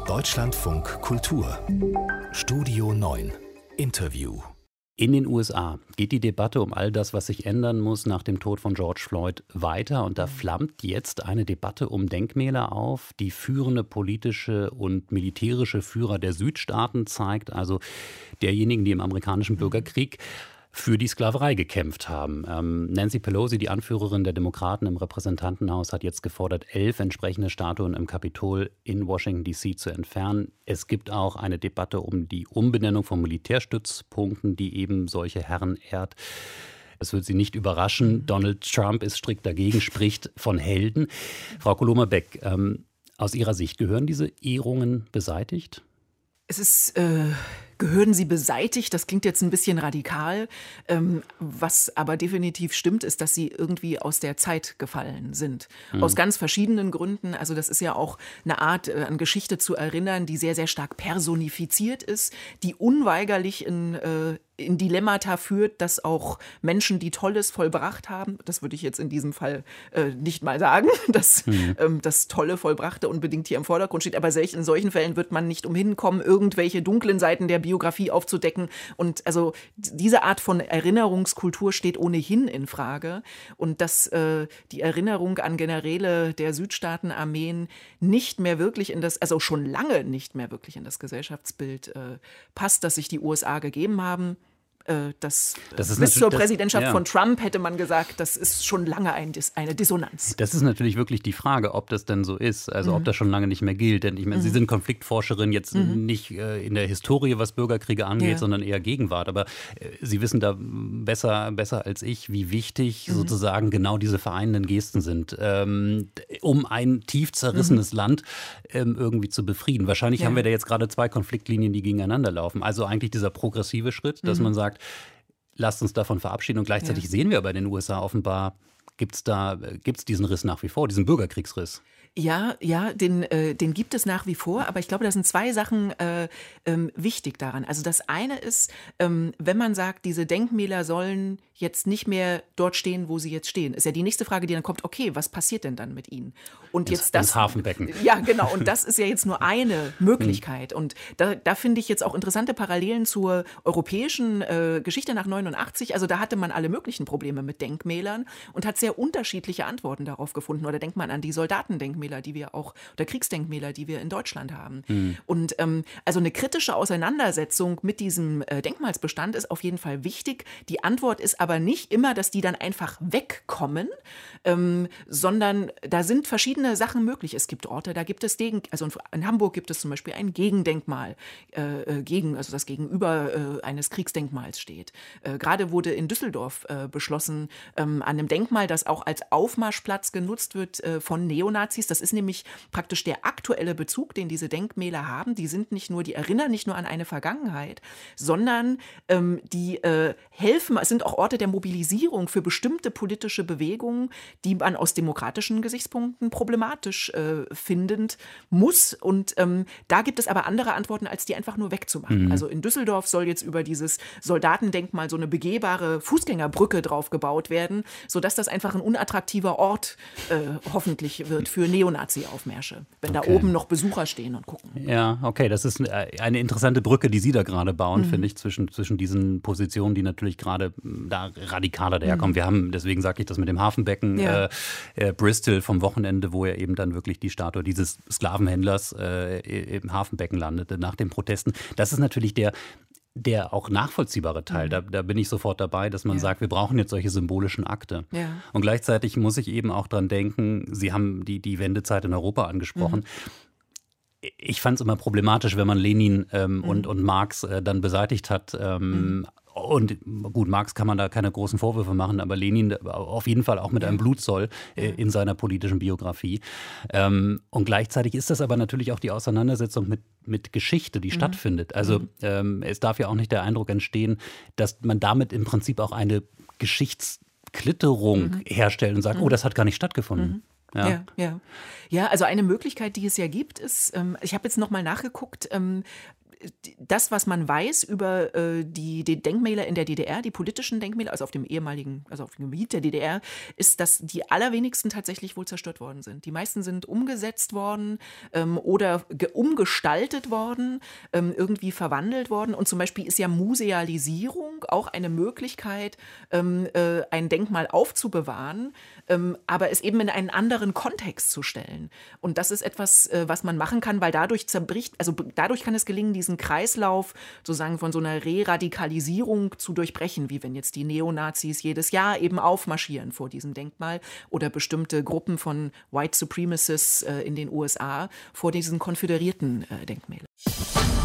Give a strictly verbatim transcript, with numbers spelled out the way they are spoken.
Deutschlandfunk Kultur Studio neun Interview. In den U S A geht die Debatte um all das, was sich ändern muss nach dem Tod von George Floyd, weiter. Und da flammt jetzt eine Debatte um Denkmäler auf, die führende politische und militärische Führer der Südstaaten zeigt, also derjenigen, die im amerikanischen Bürgerkrieg für die Sklaverei gekämpft haben. Ähm, Nancy Pelosi, die Anführerin der Demokraten im Repräsentantenhaus, hat jetzt gefordert, elf entsprechende Statuen im Kapitol in Washington D C zu entfernen. Es gibt auch eine Debatte um die Umbenennung von Militärstützpunkten, die eben solche Herren ehrt. Es wird Sie nicht überraschen, Donald Trump ist strikt dagegen, spricht von Helden. Frau Koloma-Beck, ähm, aus Ihrer Sicht gehören diese Ehrungen beseitigt? Es ist, äh, gehören sie beseitigt, das klingt jetzt ein bisschen radikal. Ähm, was aber definitiv stimmt, ist, dass sie irgendwie aus der Zeit gefallen sind. Mhm. Aus ganz verschiedenen Gründen. Also das ist ja auch eine Art, äh, an Geschichte zu erinnern, die sehr, sehr stark personifiziert ist, die unweigerlich in äh, in Dilemmata führt, dass auch Menschen, die Tolles vollbracht haben, das würde ich jetzt in diesem Fall äh, nicht mal sagen, dass mhm. ähm, das Tolle Vollbrachte unbedingt hier im Vordergrund steht, aber selch, in solchen Fällen wird man nicht umhin kommen, irgendwelche dunklen Seiten der Biografie aufzudecken. Und also diese Art von Erinnerungskultur steht ohnehin in Frage. Und dass äh, die Erinnerung an Generäle der Südstaatenarmeen nicht mehr wirklich in das, also schon lange nicht mehr wirklich in das Gesellschaftsbild äh, passt, das sich die U S A gegeben haben. Das, das ist bis zur das, Präsidentschaft ja. von Trump hätte man gesagt, das ist schon lange ein, eine Dissonanz. Das ist natürlich wirklich die Frage, ob das denn so ist, also mhm. ob das schon lange nicht mehr gilt. Denn ich meine, mhm. Sie sind Konfliktforscherin jetzt mhm. nicht äh, in der Historie, was Bürgerkriege angeht, ja. sondern eher Gegenwart. Aber äh, Sie wissen da besser, besser als ich, wie wichtig mhm. sozusagen genau diese vereinenden Gesten sind, ähm, um ein tief zerrissenes mhm. Land ähm, irgendwie zu befrieden. Wahrscheinlich ja. haben wir da jetzt gerade zwei Konfliktlinien, die gegeneinander laufen. Also eigentlich dieser progressive Schritt, dass mhm. man sagt, lasst uns davon verabschieden. Und gleichzeitig ja. sehen wir bei den U S A offenbar, gibt es da gibt's diesen Riss nach wie vor, diesen Bürgerkriegsriss. Ja, ja, den, äh, den gibt es nach wie vor, aber ich glaube, da sind zwei Sachen äh, ähm, wichtig daran. Also das eine ist, ähm, wenn man sagt, diese Denkmäler sollen jetzt nicht mehr dort stehen, wo sie jetzt stehen, ist ja die nächste Frage, die dann kommt, okay, was passiert denn dann mit ihnen? Und ins, jetzt das ins Hafenbecken. Ja, genau, und das ist ja jetzt nur eine Möglichkeit. Und da, da finde ich jetzt auch interessante Parallelen zur europäischen äh, Geschichte nach neunundachtzig. Also da hatte man alle möglichen Probleme mit Denkmälern und hat sehr unterschiedliche Antworten darauf gefunden. Oder denkt man an die Soldatendenkmäler, die wir auch, oder Kriegsdenkmäler, die wir in Deutschland haben. Mhm. Und ähm, also eine kritische Auseinandersetzung mit diesem äh, Denkmalsbestand ist auf jeden Fall wichtig. Die Antwort ist aber nicht immer, dass die dann einfach wegkommen, ähm, sondern da sind verschiedene Sachen möglich. Es gibt Orte, da gibt es, Gegen, also in Hamburg gibt es zum Beispiel ein Gegendenkmal, äh, gegen, also das gegenüber äh, eines Kriegsdenkmals steht. Äh, gerade wurde in Düsseldorf äh, beschlossen, ähm, an einem Denkmal, das auch als Aufmarschplatz genutzt wird äh, von Neonazis. Das ist nämlich praktisch der aktuelle Bezug, den diese Denkmäler haben. Die sind nicht nur, die erinnern nicht nur an eine Vergangenheit, sondern ähm, die äh, helfen, es sind auch Orte der Mobilisierung für bestimmte politische Bewegungen, die man aus demokratischen Gesichtspunkten problematisch äh, findend muss. Und ähm, da gibt es aber andere Antworten, als die einfach nur wegzumachen. Mhm. Also in Düsseldorf soll jetzt über dieses Soldatendenkmal so eine begehbare Fußgängerbrücke drauf gebaut werden, sodass das einfach ein unattraktiver Ort äh, hoffentlich wird für Neonazi-Aufmärsche, wenn okay. da oben noch Besucher stehen und gucken. Ja, okay, das ist eine interessante Brücke, die Sie da gerade bauen, mhm. finde ich, zwischen, zwischen diesen Positionen, die natürlich gerade da radikaler daherkommen. Mhm. Wir haben, deswegen sage ich das mit dem Hafenbecken, ja. äh, äh, Bristol vom Wochenende, wo ja eben dann wirklich die Statue dieses Sklavenhändlers äh, im Hafenbecken landete nach den Protesten. Das ist natürlich der der auch nachvollziehbare Teil, mhm. da, da bin ich sofort dabei, dass man ja. sagt, wir brauchen jetzt solche symbolischen Akte. Ja. Und gleichzeitig muss ich eben auch dran denken, Sie haben die, die Wendezeit in Europa angesprochen. Mhm. Ich fand es immer problematisch, wenn man Lenin ähm, mhm. und, und Marx äh, dann beseitigt hat. Ähm, mhm. Und gut, Marx kann man da keine großen Vorwürfe machen, aber Lenin auf jeden Fall auch mit ja. einem Blutzoll äh, in seiner politischen Biografie. Ähm, und gleichzeitig ist das aber natürlich auch die Auseinandersetzung mit, mit Geschichte, die mhm. stattfindet. Also mhm. ähm, es darf ja auch nicht der Eindruck entstehen, dass man damit im Prinzip auch eine Geschichtsklitterung mhm. herstellt und sagt, mhm. oh, das hat gar nicht stattgefunden. Mhm. Ja. Ja, ja. ja, also eine Möglichkeit, die es ja gibt, ist, ähm, ich habe jetzt nochmal nachgeguckt, ähm, das, was man weiß über äh, die, die Denkmäler in der D D R, die politischen Denkmäler, also auf dem ehemaligen, also auf dem Gebiet der D D R, ist, dass die allerwenigsten tatsächlich wohl zerstört worden sind. Die meisten sind umgesetzt worden ähm, oder ge- umgestaltet worden, ähm, irgendwie verwandelt worden. Und zum Beispiel ist ja Musealisierung auch eine Möglichkeit, ähm, äh, ein Denkmal aufzubewahren, ähm, aber es eben in einen anderen Kontext zu stellen. Und das ist etwas, äh, was man machen kann, weil dadurch zerbricht, also dadurch kann es gelingen, diesen Kreislauf sozusagen von so einer Re-Radikalisierung zu durchbrechen, wie wenn jetzt die Neonazis jedes Jahr eben aufmarschieren vor diesem Denkmal oder bestimmte Gruppen von White Supremacists äh, in den U S A vor diesen konföderierten äh, Denkmälern.